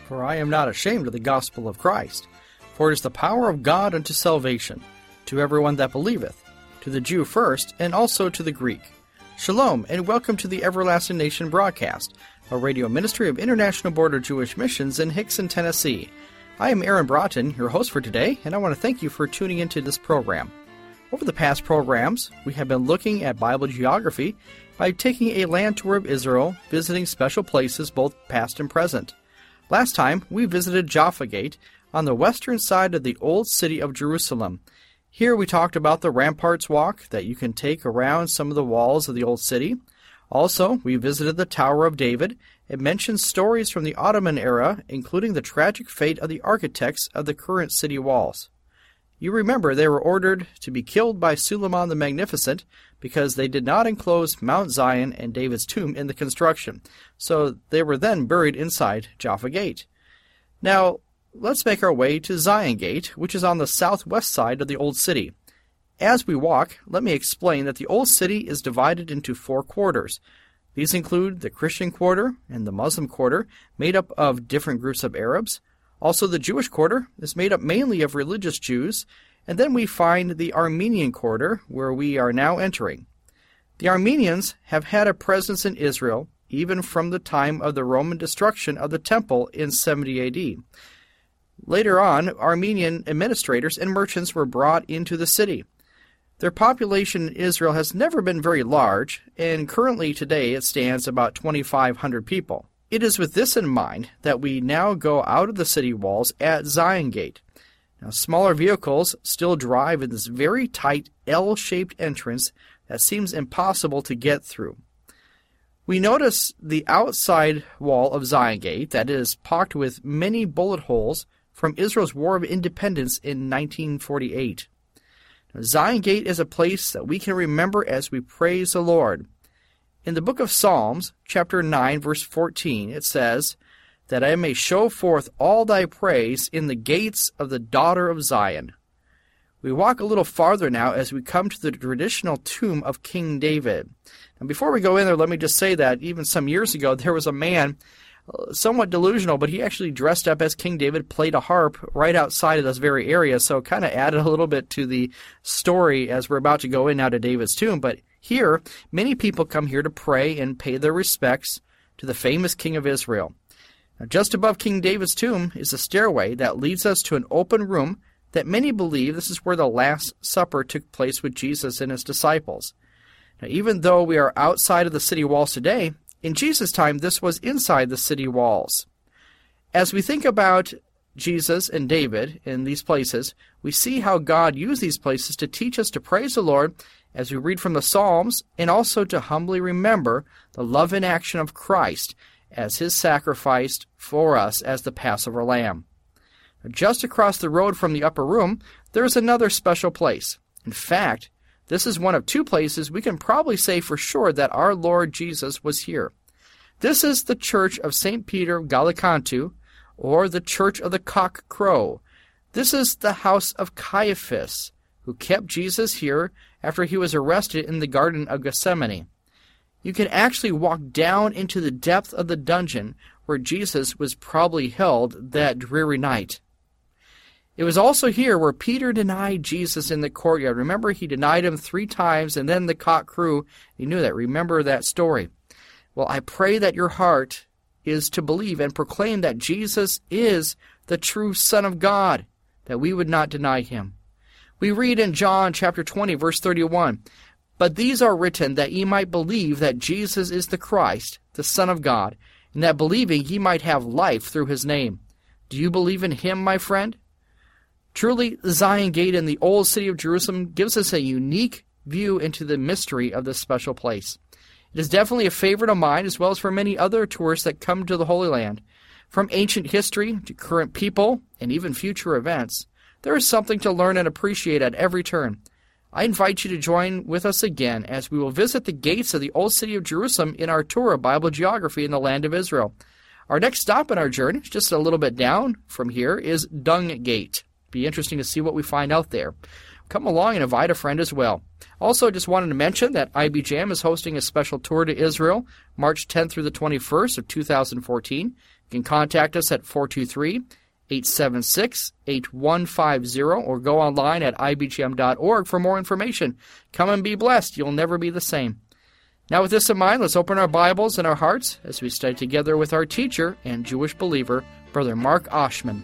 For I am not ashamed of the gospel of Christ, for it is the power of God unto salvation, to everyone that believeth, to the Jew first, and also to the Greek. Shalom, and welcome to the Everlasting Nation broadcast, a radio ministry of International Board of Jewish Missions in Hickson, Tennessee. I am Aaron Broughton, your host for today, and I want to thank you for tuning into this program. Over the past programs, we have been looking at Bible geography by taking a land tour of Israel, visiting special places both past and present. Last time, we visited Jaffa Gate on the western side of the Old City of Jerusalem. Here we talked about the Ramparts Walk that you can take around some of the walls of the Old City. Also, we visited the Tower of David and mentioned stories from the Ottoman era, including the tragic fate of the architects of the current city walls. You remember they were ordered to be killed by Suleiman the Magnificent because they did not enclose Mount Zion and David's tomb in the construction, so they were then buried inside Jaffa Gate. Now, let's make our way to Zion Gate, which is on the southwest side of the Old City. As we walk, let me explain that the Old City is divided into 4 quarters. These include the Christian quarter and the Muslim quarter, made up of different groups of Arabs. Also, the Jewish quarter is made up mainly of religious Jews, and then we find the Armenian quarter, where we are now entering. The Armenians have had a presence in Israel even from the time of the Roman destruction of the Temple in 70 A.D. Later on, Armenian administrators and merchants were brought into the city. Their population in Israel has never been very large, and currently today it stands about 2,500 people. It is with this in mind that we now go out of the city walls at Zion Gate. Now, smaller vehicles still drive in this very tight L-shaped entrance that seems impossible to get through. We notice the outside wall of Zion Gate that is pocked with many bullet holes from Israel's War of Independence in 1948. Now, Zion Gate is a place that we can remember as we praise the Lord. In the book of Psalms, chapter 9, verse 14, it says, "That I may show forth all thy praise in the gates of the daughter of Zion." We walk a little farther now as we come to the traditional tomb of King David. And before we go in there, let me just say that even some years ago, there was a man, somewhat delusional, but he actually dressed up as King David, played a harp right outside of this very area, so kind of added a little bit to the story as we're about to go in now to David's tomb. But here, many people come here to pray and pay their respects to the famous King of Israel. Now, just above King David's tomb is a stairway that leads us to an open room that many believe this is where the Last Supper took place with Jesus and his disciples. Now, even though we are outside of the city walls today, in Jesus' time this was inside the city walls. As we think about Jesus and David in these places, we see how God used these places to teach us to praise the Lord as we read from the Psalms, and also to humbly remember the love and action of Christ as his sacrifice for us as the Passover lamb. Just across the road from the upper room, there is another special place. In fact, this is one of 2 places we can probably say for sure that our Lord Jesus was here. This is the Church of St. Peter Gallicantu, or the Church of the Cock Crow. This is the house of Caiaphas, who kept Jesus here after he was arrested in the Garden of Gethsemane. You can actually walk down into the depth of the dungeon where Jesus was probably held that dreary night. It was also here where Peter denied Jesus in the courtyard. Remember, he denied him 3 times, and then the cock crew. He knew that. Remember that story. Well, I pray that your heart is to believe and proclaim that Jesus is the true Son of God, that we would not deny him. We read in John chapter 20, verse 31, "But these are written that ye might believe that Jesus is the Christ, the Son of God, and that believing ye might have life through his name." Do you believe in him, my friend? Truly, the Zion Gate in the Old City of Jerusalem gives us a unique view into the mystery of this special place. It is definitely a favorite of mine, as well as for many other tourists that come to the Holy Land. From ancient history to current people and even future events, there is something to learn and appreciate at every turn. I invite you to join with us again as we will visit the gates of the Old City of Jerusalem in our tour of Bible geography in the land of Israel. Our next stop in our journey, just a little bit down from here, is Dung Gate. Be interesting to see what we find out there. come along and invite a friend as well. Also, just wanted to mention that IBJM is hosting a special tour to Israel, March 10th through the 21st of 2014. You can contact us at 423-876-8150 or go online at ibgm.org for more information. Come and be blessed. You'll never be the same. Now, with this in mind, let's open our Bibles and our hearts as we study together with our teacher and Jewish believer, Brother Mark Oshman.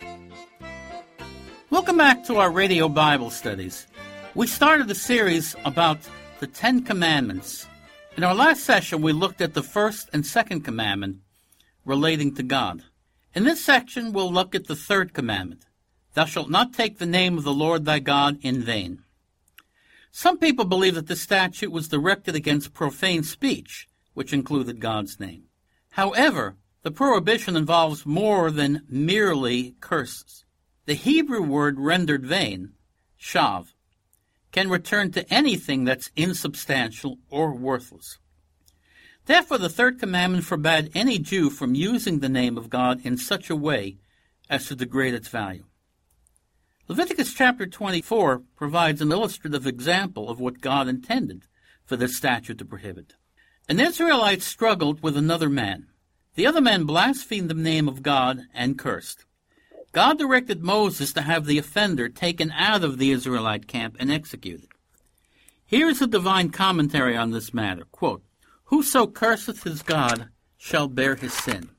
Welcome back to our radio Bible studies. We started a series about the Ten Commandments. In our last session, we looked at the first and second commandment relating to God. In this section, we'll look at the third commandment. Thou shalt not take the name of the Lord thy God in vain. Some people believe that this statute was directed against profane speech, which included God's name. However, the prohibition involves more than merely curses. The Hebrew word rendered vain, shav, can return to anything that's insubstantial or worthless. Therefore, the third commandment forbade any Jew from using the name of God in such a way as to degrade its value. Leviticus chapter 24 provides an illustrative example of what God intended for this statute to prohibit. An Israelite struggled with another man. The other man blasphemed the name of God and cursed. God directed Moses to have the offender taken out of the Israelite camp and executed. Here is a divine commentary on this matter. Quote, "Whoso curseth his God shall bear his sin."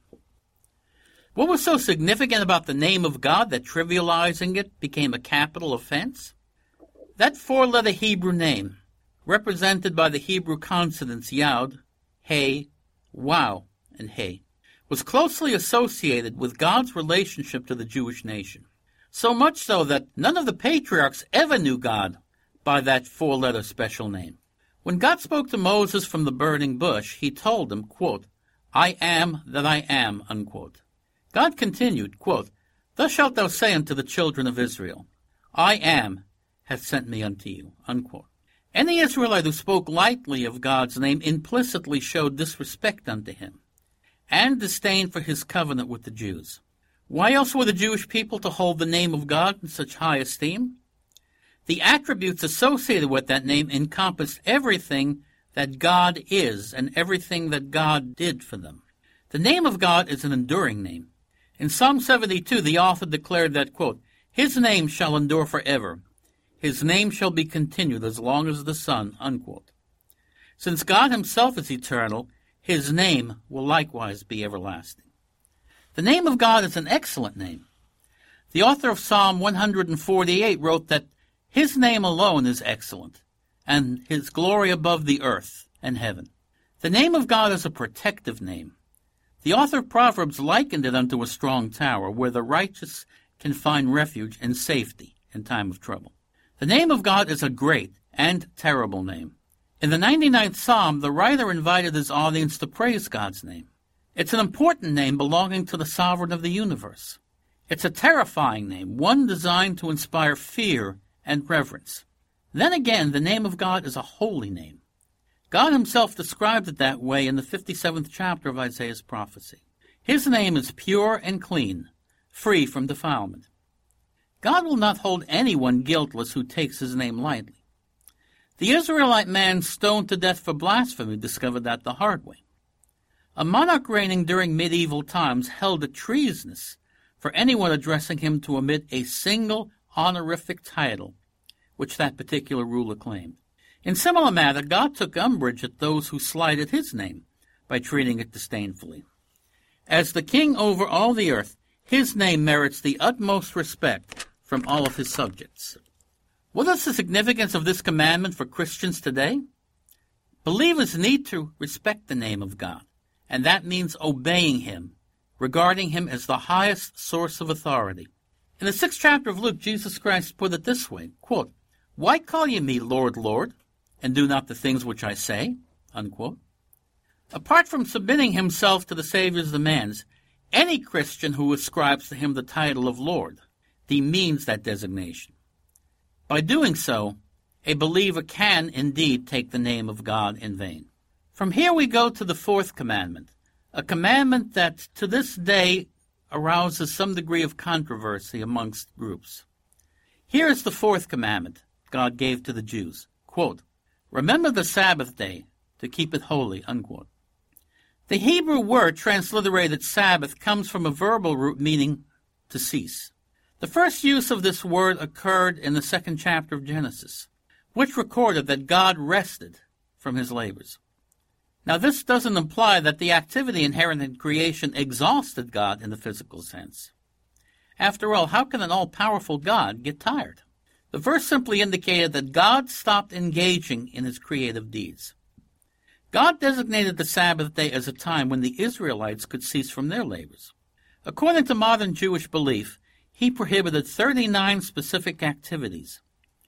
What was so significant about the name of God that trivializing it became a capital offense? That four-letter Hebrew name, represented by the Hebrew consonants Yod, He, Waw, and He, was closely associated with God's relationship to the Jewish nation. So much so that none of the patriarchs ever knew God by that four-letter special name. When God spoke to Moses from the burning bush, he told him, quote, "I am that I am," unquote. God continued, quote, "Thus shalt thou say unto the children of Israel, I am hath sent me unto you," unquote. Any Israelite who spoke lightly of God's name implicitly showed disrespect unto him and disdain for his covenant with the Jews. Why else were the Jewish people to hold the name of God in such high esteem? The attributes associated with that name encompassed everything that God is and everything that God did for them. The name of God is an enduring name. In Psalm 72, the author declared that, quote, "His name shall endure forever. His name shall be continued as long as the sun," unquote. Since God himself is eternal, his name will likewise be everlasting. The name of God is an excellent name. The author of Psalm 148 wrote that his name alone is excellent, and his glory above the earth and heaven. The name of God is a protective name. The author of Proverbs likened it unto a strong tower, where the righteous can find refuge and safety in time of trouble. The name of God is a great and terrible name. In the 99th Psalm, the writer invited his audience to praise God's name. It's an important name belonging to the sovereign of the universe. It's a terrifying name, one designed to inspire fear and reverence. Then again, the name of God is a holy name. God himself described it that way in the 57th chapter of Isaiah's prophecy. His name is pure and clean, free from defilement. God will not hold anyone guiltless who takes his name lightly. The Israelite man stoned to death for blasphemy discovered that the hard way. A monarch reigning during medieval times held it treasonous for anyone addressing him to omit a single honorific title, which that particular ruler claimed. In similar manner, God took umbrage at those who slighted his name by treating it disdainfully. As the king over all the earth, his name merits the utmost respect from all of his subjects. What is the significance of this commandment for Christians today? Believers need to respect the name of God, and that means obeying him, regarding him as the highest source of authority. In the 6th chapter of Luke, Jesus Christ put it this way, quote, "Why call ye me Lord, Lord, and do not the things which I say?" Unquote. Apart from submitting himself to the Savior's demands, any Christian who ascribes to him the title of Lord demeans that designation. By doing so, a believer can indeed take the name of God in vain. From here we go to the 4th commandment, a commandment that to this day arouses some degree of controversy amongst groups. Here is the 4th commandment. God gave to the Jews. Quote, "Remember the Sabbath day to keep it holy," unquote. The Hebrew word transliterated Sabbath comes from a verbal root meaning to cease. The first use of this word occurred in the 2nd chapter of Genesis, which recorded that God rested from his labors. Now, this doesn't imply that the activity inherent in creation exhausted God in the physical sense. After all, how can an all-powerful God get tired? The verse simply indicated that God stopped engaging in his creative deeds. God designated the Sabbath day as a time when the Israelites could cease from their labors. According to modern Jewish belief, he prohibited 39 specific activities,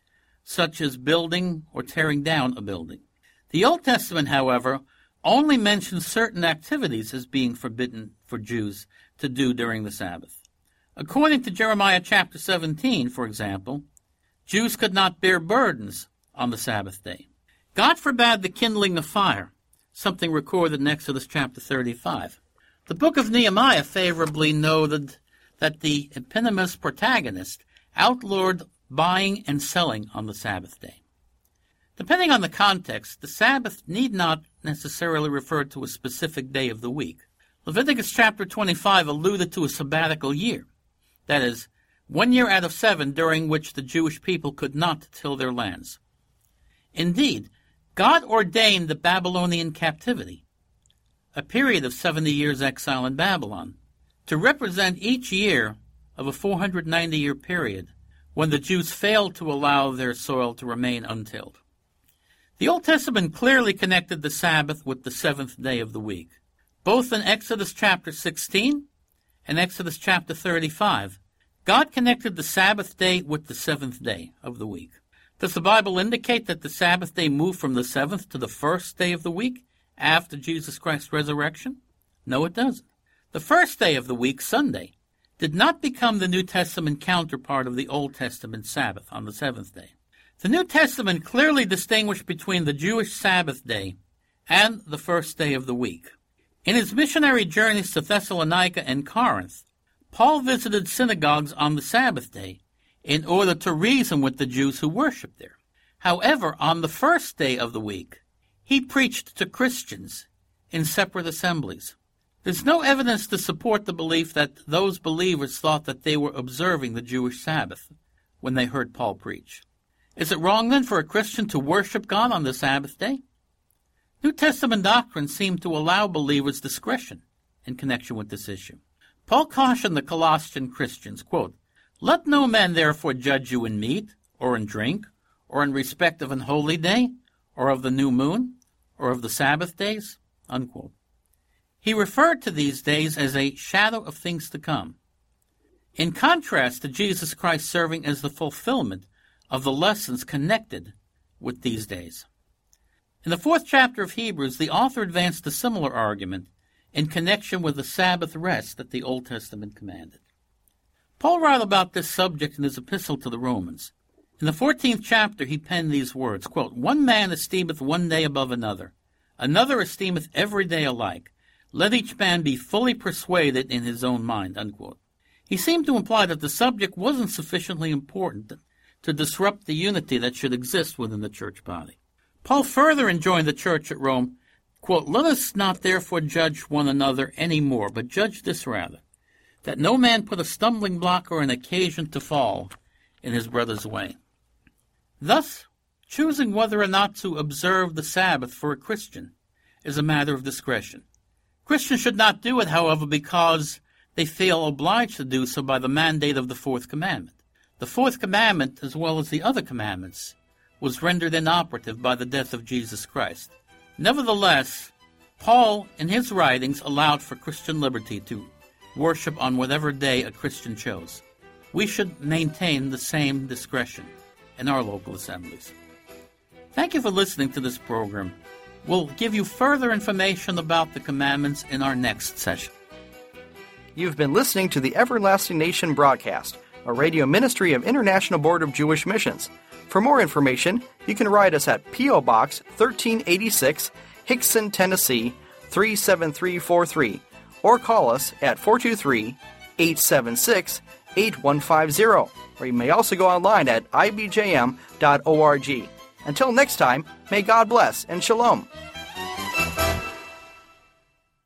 such as building or tearing down a building. The Old Testament, however, only mentions certain activities as being forbidden for Jews to do during the Sabbath. According to Jeremiah chapter 17, for example, Jews could not bear burdens on the Sabbath day. God forbade the kindling of fire, something recorded in Exodus chapter 35. The book of Nehemiah favorably noted that the eponymous protagonist outlawed buying and selling on the Sabbath day. Depending on the context, the Sabbath need not necessarily refer to a specific day of the week. Leviticus chapter 25 alluded to a sabbatical year, that is, 1 year out of 7 during which the Jewish people could not till their lands. Indeed, God ordained the Babylonian captivity, a period of 70 years exile in Babylon, to represent each year of a 490-year period when the Jews failed to allow their soil to remain untilled. The Old Testament clearly connected the Sabbath with the 7th day of the week. Both in Exodus chapter 16 and Exodus chapter 35, God connected the Sabbath day with the 7th day of the week. Does the Bible indicate that the Sabbath day moved from the 7th to the 1st day of the week after Jesus Christ's resurrection? No, it doesn't. The 1st day of the week, Sunday, did not become the New Testament counterpart of the Old Testament Sabbath on the 7th day. The New Testament clearly distinguished between the Jewish Sabbath day and the 1st day of the week. In his missionary journeys to Thessalonica and Corinth, Paul visited synagogues on the Sabbath day in order to reason with the Jews who worshiped there. However, on the 1st day of the week, he preached to Christians in separate assemblies. There's no evidence to support the belief that those believers thought that they were observing the Jewish Sabbath when they heard Paul preach. Is it wrong, then, for a Christian to worship God on the Sabbath day? New Testament doctrine seemed to allow believers discretion in connection with this issue. Paul cautioned the Colossian Christians, quote, "Let no man therefore judge you in meat, or in drink, or in respect of an holy day, or of the new moon, or of the Sabbath days," unquote. He referred to these days as a shadow of things to come, in contrast to Jesus Christ serving as the fulfillment of the lessons connected with these days. In the 4th chapter of Hebrews, the author advanced a similar argument in connection with the Sabbath rest that the Old Testament commanded. Paul wrote about this subject in his epistle to the Romans. In the 14th chapter, he penned these words, quote, "One man esteemeth one day above another, another esteemeth every day alike. Let each man be fully persuaded in his own mind," unquote. He seemed to imply that the subject wasn't sufficiently important to disrupt the unity that should exist within the church body. Paul further enjoined the church at Rome, quote, "Let us not therefore judge one another any more, but judge this rather, that no man put a stumbling block or an occasion to fall in his brother's way." Thus, choosing whether or not to observe the Sabbath for a Christian is a matter of discretion. Christians should not do it, however, because they feel obliged to do so by the mandate of the 4th commandment. The 4th commandment, as well as the other commandments, was rendered inoperative by the death of Jesus Christ. Nevertheless, Paul, in his writings, allowed for Christian liberty to worship on whatever day a Christian chose. We should maintain the same discretion in our local assemblies. Thank you for listening to this program. We'll give you further information about the commandments in our next session. You've been listening to the Everlasting Nation broadcast, a radio ministry of International Board of Jewish Missions. For more information, you can write us at P.O. Box 1386, Hickson, Tennessee 37343, or call us at 423-876-8255. 8150, or you may also go online at ibjm.org. Until next time, may God bless and shalom.